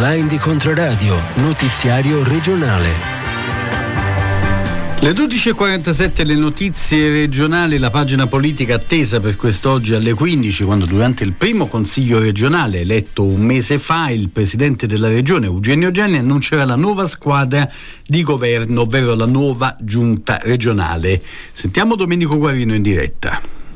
Hotline di Controradio, notiziario regionale. Le 12.47 le notizie regionali, la pagina politica attesa per quest'oggi alle 15, quando durante il primo consiglio regionale eletto un mese fa il presidente della regione Eugenio Gianni annuncerà la nuova squadra di governo, ovvero la nuova giunta regionale. Sentiamo Domenico Guarino in diretta.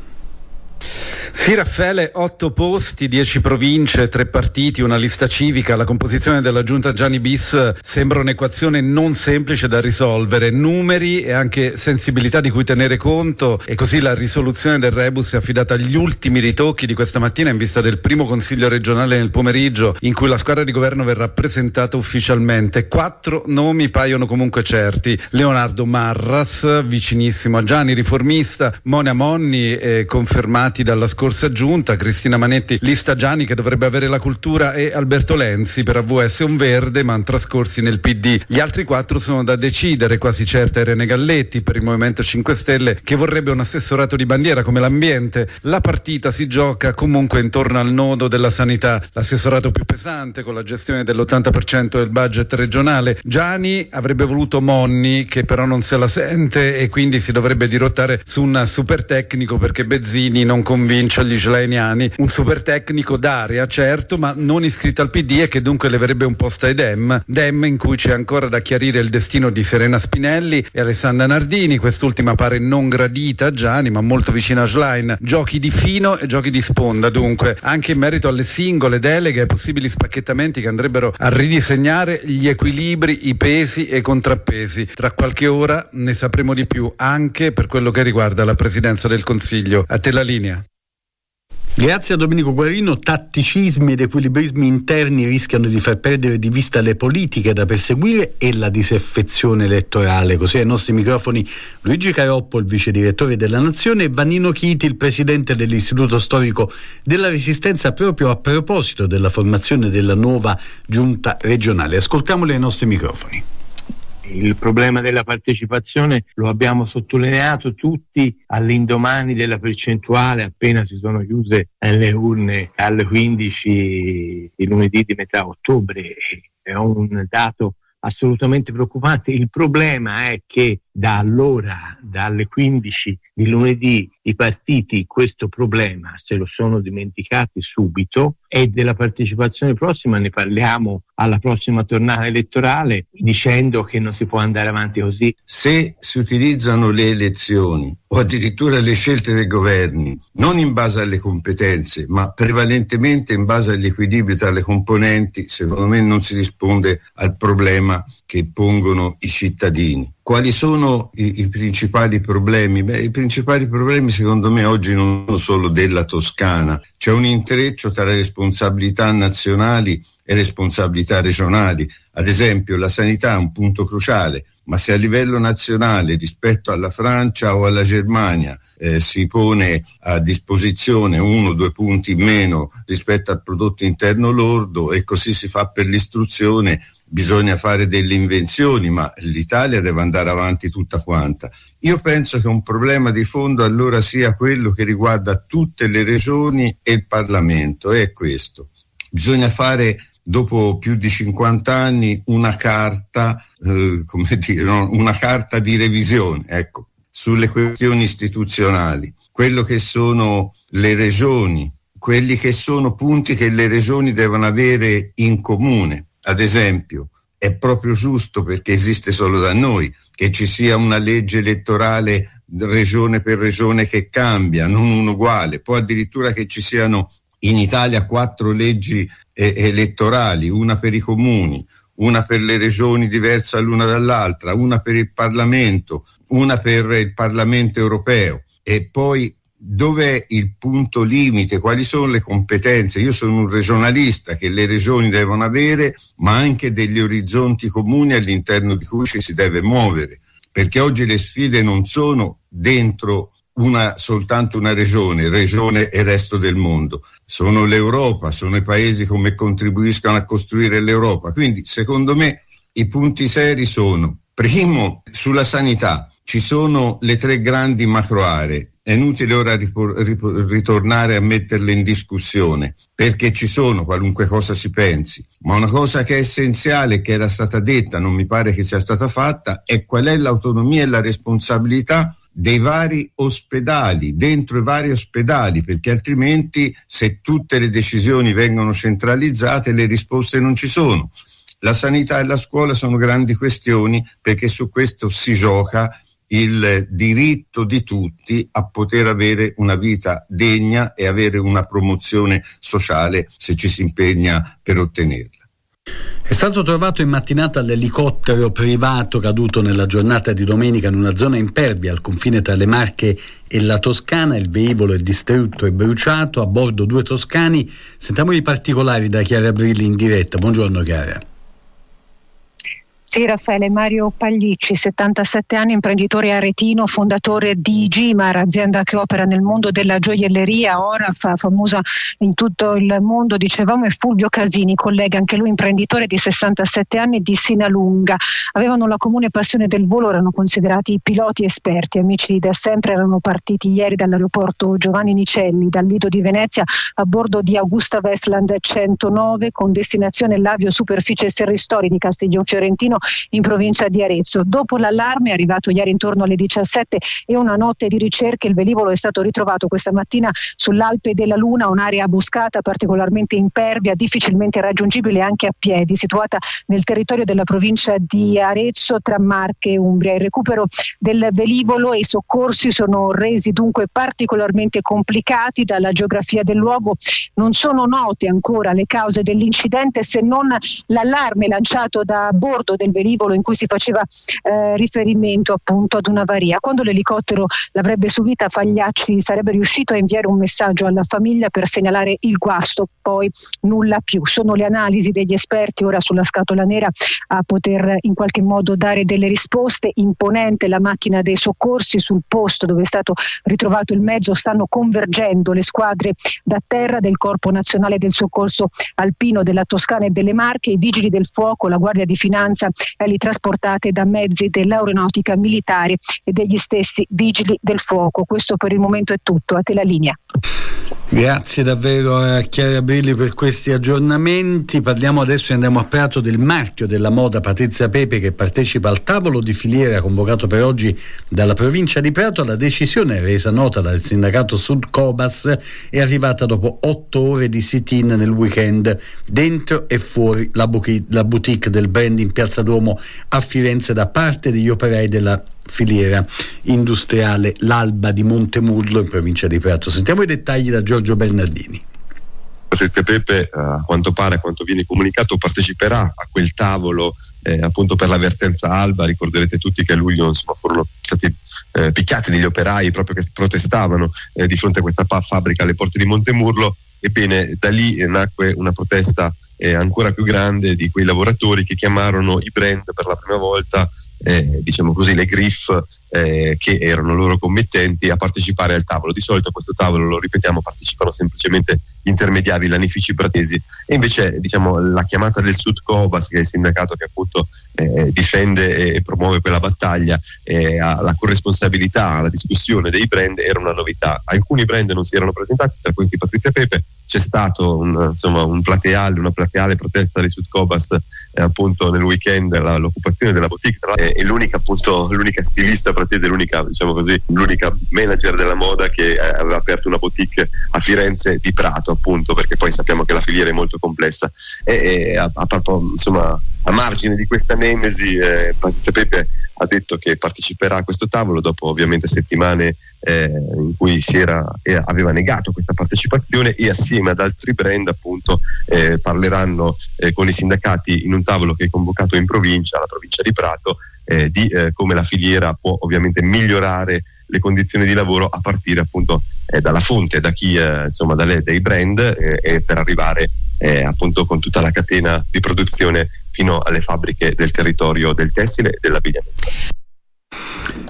Sì, Raffaele, 8 posti, 10 province, 3 partiti, una lista civica. La composizione della giunta Gianni bis sembra un'equazione non semplice da risolvere, numeri e anche sensibilità di cui tenere conto, e così la risoluzione del rebus è affidata agli ultimi ritocchi di questa mattina in vista del primo consiglio regionale nel pomeriggio, in cui la squadra di governo verrà presentata ufficialmente. 4 nomi paiono comunque certi: Leonardo Marras, vicinissimo a Gianni, riformista, Monia Monni, confermati dalla scorsa giunta, Cristina Manetti, lista Gianni che dovrebbe avere la cultura, e Alberto Lenzi, per AVS un verde ma trascorsi nel PD. Gli altri 4 sono da decidere, quasi certa Irene Galletti per il Movimento 5 Stelle, che vorrebbe un assessorato di bandiera come l'ambiente. La partita si gioca comunque intorno al nodo della sanità, l'assessorato più pesante con la gestione dell'80% del budget regionale. Gianni avrebbe voluto Monni, che però non se la sente, e quindi si dovrebbe dirottare su un super tecnico perché Bezzini non convince gli schlainiani. Un super tecnico d'area, certo, ma non iscritto al PD e che dunque leverebbe un posto ai Dem in cui c'è ancora da chiarire il destino di Serena Spinelli e Alessandra Nardini. Quest'ultima pare non gradita a Gianni ma molto vicina a Schlein. Giochi di fino e giochi di sponda dunque, anche in merito alle singole deleghe e possibili spacchettamenti che andrebbero a ridisegnare gli equilibri, i pesi e i contrappesi. Tra qualche ora ne sapremo di più anche per quello che riguarda la presidenza del Consiglio. A te la linea. Grazie a Domenico Guarino. Tatticismi ed equilibrismi interni rischiano di far perdere di vista le politiche da perseguire e la disaffezione elettorale. Così ai nostri microfoni Luigi Caroppo, il vice direttore della Nazione, e Vannino Chiti, il presidente dell'Istituto Storico della Resistenza, proprio a proposito della formazione della nuova giunta regionale. Ascoltiamoli ai nostri microfoni. Il problema della partecipazione lo abbiamo sottolineato tutti all'indomani della percentuale appena si sono chiuse le urne alle 15 di lunedì di metà ottobre. È un dato assolutamente preoccupante. Il problema è che da allora, dalle 15 di lunedì, i partiti questo problema se lo sono dimenticati subito, e della partecipazione prossima ne parliamo alla prossima tornata elettorale, dicendo che non si può andare avanti così. Se si utilizzano le elezioni o addirittura le scelte dei governi non in base alle competenze ma prevalentemente in base agli equilibri tra le componenti, secondo me non si risponde al problema che pongono i cittadini. Quali sono i principali problemi? I principali problemi secondo me oggi non sono solo della Toscana. C'è un intreccio tra le responsabilità nazionali e responsabilità regionali. Ad esempio la sanità è un punto cruciale, ma se a livello nazionale rispetto alla Francia o alla Germania si pone a disposizione 1 o 2 punti in meno rispetto al prodotto interno lordo, e così si fa per l'istruzione, bisogna fare delle invenzioni, ma l'Italia deve andare avanti tutta quanta. Io penso che un problema di fondo allora sia quello che riguarda tutte le regioni e il Parlamento, è questo. Bisogna fare, dopo più di 50 anni, una carta, una carta di revisione, ecco, sulle questioni istituzionali, quello che sono le regioni, quelli che sono punti che le regioni devono avere in comune. Ad esempio, è proprio giusto, perché esiste solo da noi, che ci sia una legge elettorale regione per regione che cambia, non uno uguale. Può addirittura che ci siano in Italia 4 leggi elettorali, una per i comuni, una per le regioni diversa l'una dall'altra, una per il Parlamento, una per il Parlamento europeo. E poi dov'è il punto limite? Quali sono le competenze? Io sono un regionalista che le regioni devono avere, ma anche degli orizzonti comuni all'interno di cui ci si deve muovere, perché oggi le sfide non sono dentro soltanto una regione e resto del mondo, sono l'Europa, sono i paesi come contribuiscono a costruire l'Europa. Quindi secondo me i punti seri sono: primo, sulla sanità ci sono le 3 grandi macro aree, è inutile ora ritornare a metterle in discussione, perché ci sono, qualunque cosa si pensi, ma una cosa che è essenziale, che era stata detta, non mi pare che sia stata fatta, è qual è l'autonomia e la responsabilità dei vari ospedali, dentro i vari ospedali, perché altrimenti, se tutte le decisioni vengono centralizzate, le risposte non ci sono. La sanità e la scuola sono grandi questioni, perché su questo si gioca il diritto di tutti a poter avere una vita degna e avere una promozione sociale, se ci si impegna per ottenerla. È stato trovato in mattinata l'elicottero privato caduto nella giornata di domenica in una zona impervia al confine tra le Marche e la Toscana. Il velivolo è distrutto e bruciato, a bordo 2 toscani. Sentiamo i particolari da Chiara Brilli in diretta. Buongiorno Chiara. Sì, Raffaele. Mario Paglicci, 77 anni, imprenditore aretino, fondatore di Gimar, azienda che opera nel mondo della gioielleria, ora famosa in tutto il mondo, dicevamo, e Fulvio Casini, collega anche lui imprenditore di 67 anni di Sinalunga. Avevano la comune passione del volo, erano considerati piloti esperti, amici da sempre, erano partiti ieri dall'aeroporto Giovanni Nicelli, dal Lido di Venezia, a bordo di Augusta Westland 109 con destinazione l'avio superficie Serristori di Castiglion Fiorentino in provincia di Arezzo. Dopo l'allarme arrivato ieri intorno alle 17 e una notte di ricerche, il velivolo è stato ritrovato questa mattina sull'Alpe della Luna, un'area boscata particolarmente impervia, difficilmente raggiungibile anche a piedi, situata nel territorio della provincia di Arezzo tra Marche e Umbria. Il recupero del velivolo e i soccorsi sono resi dunque particolarmente complicati dalla geografia del luogo. Non sono note ancora le cause dell'incidente, se non l'allarme lanciato da bordo del velivolo in cui si faceva riferimento appunto ad un'avaria. Quando l'elicottero l'avrebbe subita, Pagliacci sarebbe riuscito a inviare un messaggio alla famiglia per segnalare il guasto, poi nulla più. Sono le analisi degli esperti ora sulla scatola nera a poter in qualche modo dare delle risposte. Imponente la macchina dei soccorsi, sul posto dove è stato ritrovato il mezzo stanno convergendo le squadre da terra del Corpo Nazionale del Soccorso Alpino della Toscana e delle Marche, i Vigili del Fuoco, la Guardia di Finanza, ali trasportate da mezzi dell'aeronautica militare e degli stessi Vigili del Fuoco. Questo per il momento è tutto, a te la linea. Grazie davvero a Chiara Brilli per questi aggiornamenti. Parliamo adesso e andiamo a Prato del marchio della moda Patrizia Pepe, che partecipa al tavolo di filiera convocato per oggi dalla provincia di Prato. La decisione, resa nota dal sindacato Sud Cobas, è arrivata dopo 8 ore di sit-in nel weekend dentro e fuori la boutique del brand in Piazza Duomo a Firenze da parte degli operai della filiera industriale L'Alba di Montemurlo in provincia di Prato. Sentiamo i dettagli da Giorgio Bernardini. Patrizia Pepe, a quanto pare, a quanto viene comunicato, parteciperà a quel tavolo appunto per l'avvertenza Alba. Ricorderete tutti che a luglio furono stati picchiati degli operai proprio che protestavano di fronte a questa fabbrica alle porte di Montemurlo. Ebbene, da lì nacque una protesta ancora più grande di quei lavoratori che chiamarono i brand per la prima volta, diciamo così, le Griff, che erano loro committenti, a partecipare al tavolo. Di solito a questo tavolo, lo ripetiamo, partecipano semplicemente intermediari lanifici pratesi, e invece, diciamo, la chiamata del Sud Cobas, che è il sindacato che appunto difende e promuove quella battaglia, la corresponsabilità, alla discussione dei brand, era una novità. Alcuni brand non si erano presentati, tra questi Patrizia Pepe. C'è stato una plateale protesta di Sud Cobas appunto nel weekend, l'occupazione della boutique, è l'unica stilista pratese, l'unica manager della moda che aveva aperto una boutique a Firenze di Prato, appunto, perché poi sappiamo che la filiera è molto complessa a margine di questa nemesi, Patrizia Pepe ha detto che parteciperà a questo tavolo dopo ovviamente settimane in cui aveva negato questa partecipazione, e assieme ad altri brand appunto parleranno con i sindacati in un tavolo che è convocato in provincia, la provincia di Prato, di come la filiera può ovviamente migliorare le condizioni di lavoro a partire appunto dalla fonte, da chi dai brand, per arrivare appunto con tutta la catena di produzione fino alle fabbriche del territorio del tessile e dell'abbigliamento.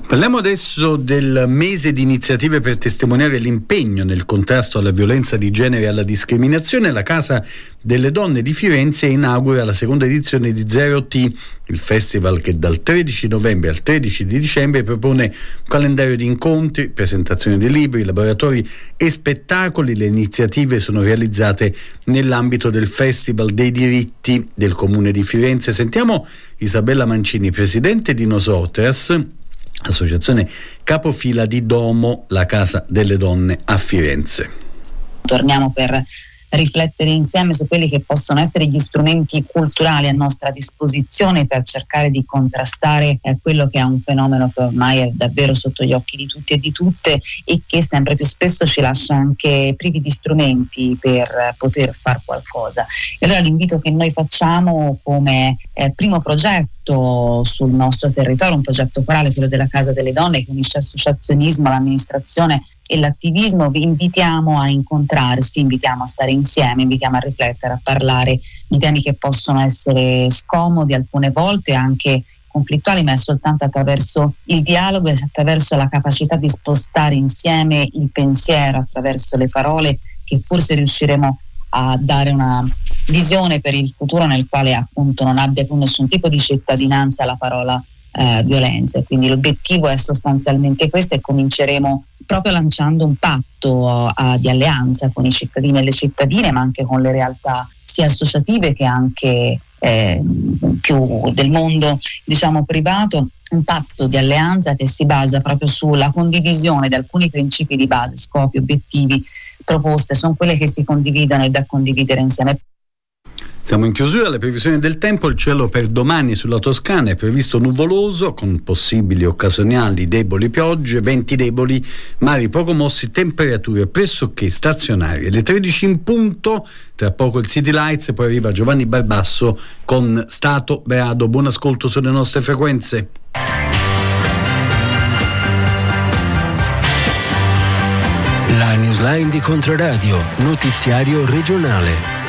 Parliamo adesso del mese di iniziative per testimoniare l'impegno nel contrasto alla violenza di genere e alla discriminazione. La Casa delle Donne di Firenze inaugura la seconda edizione di Zero T, il festival che dal 13 novembre al 13 di dicembre propone un calendario di incontri, presentazioni di libri, laboratori e spettacoli. Le iniziative sono realizzate nell'ambito del Festival dei diritti del Comune di Firenze. Sentiamo Isabella Mancini, presidente di Nosotras, associazione capofila di Domo, la Casa delle Donne a Firenze. Torniamo per riflettere insieme su quelli che possono essere gli strumenti culturali a nostra disposizione per cercare di contrastare quello che è un fenomeno che ormai è davvero sotto gli occhi di tutti e di tutte e che sempre più spesso ci lascia anche privi di strumenti per poter fare qualcosa. E allora l'invito che noi facciamo come primo progetto sul nostro territorio, un progetto corale, quello della Casa delle Donne, che unisce associazionismo, l'amministrazione e l'attivismo. Vi invitiamo a incontrarsi, invitiamo a stare insieme, invitiamo a riflettere, a parlare di temi che possono essere scomodi alcune volte, anche conflittuali, ma è soltanto attraverso il dialogo e attraverso la capacità di spostare insieme il pensiero, attraverso le parole, che forse riusciremo a dare una visione per il futuro nel quale appunto non abbia più nessun tipo di cittadinanza la parola violenza. Quindi l'obiettivo è sostanzialmente questo, e cominceremo proprio lanciando un patto di alleanza con i cittadini e le cittadine, ma anche con le realtà sia associative che anche più del mondo, diciamo, privato, un patto di alleanza che si basa proprio sulla condivisione di alcuni principi di base, scopi, obiettivi, proposte, sono quelle che si condividono e da condividere insieme. Siamo in chiusura. Le previsioni del tempo: il cielo per domani sulla Toscana è previsto nuvoloso con possibili occasionali deboli piogge, venti deboli, mari poco mossi, temperature pressoché stazionarie. Le 13 in punto, tra poco il City Lights e poi arriva Giovanni Barbasso con Stato Berardo. Buon ascolto sulle nostre frequenze. La Newsline di Controradio, notiziario regionale.